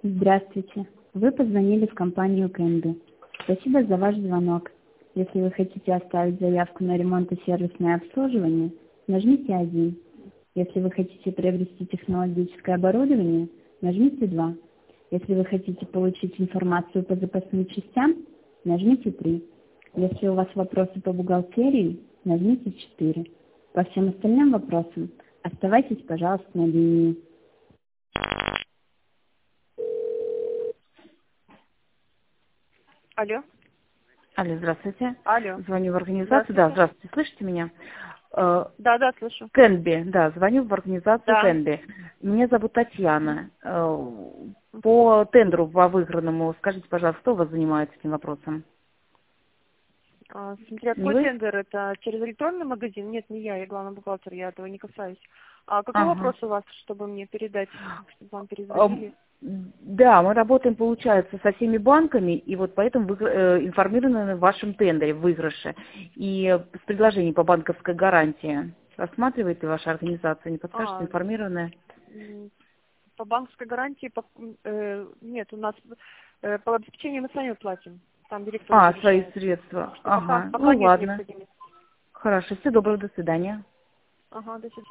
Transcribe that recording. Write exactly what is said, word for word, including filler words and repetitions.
Здравствуйте. Вы позвонили в компанию Кэнби. Спасибо за ваш звонок. Если вы хотите оставить заявку на ремонт и сервисное обслуживание, нажмите один. Если вы хотите приобрести технологическое оборудование, нажмите два. Если вы хотите получить информацию по запасным частям, нажмите три. Если у вас вопросы по бухгалтерии, нажмите четыре. По всем остальным вопросам оставайтесь, пожалуйста, на линии. Алло. Алло, здравствуйте. Алло. Звоню в организацию. Здравствуйте. Да, здравствуйте. Слышите меня? Э, Да, да, слышу. Кэнби, да, звоню в организацию Да. Кэнби. Меня зовут Татьяна. Э, По тендеру по выигранному, скажите, пожалуйста, кто у вас занимается этим вопросом? А, Смотря Не какой вы? тендер, это через электронный магазин? Нет, не я, я главный бухгалтер, я этого не касаюсь. А какой Ага. вопрос у вас, чтобы мне передать, чтобы вам Эм, перезвонили? Да, мы работаем, получается, со всеми банками, и вот поэтому вы э, информированы в вашем тендере, в выигрыше. И с предложением по банковской гарантии рассматривает ли ваша организация, не подскажете, А, информированная? м, по банковской гарантии, по- э, нет, у нас э, по обеспечению мы сами платим. Там директор уже А, свои решает. средства. Так что пока, Ага, пока ну нет ладно. необходимости. Хорошо, всего доброго, до свидания. Ага, до свидания.